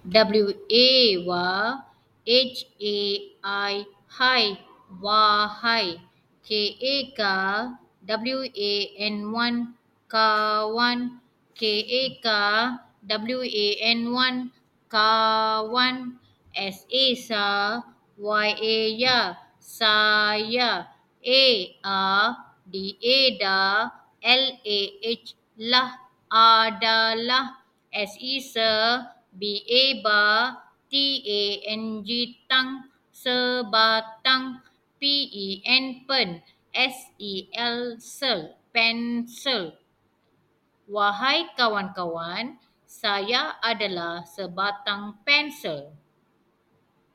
Wa, hai, wahai, Wan, kawan, Wan, kawan, sa, ya, saya, lah, adalah, se, ba, tang, sebatang, pen, sel, pencil. Wahai kawan-kawan, saya adalah sebatang pensel.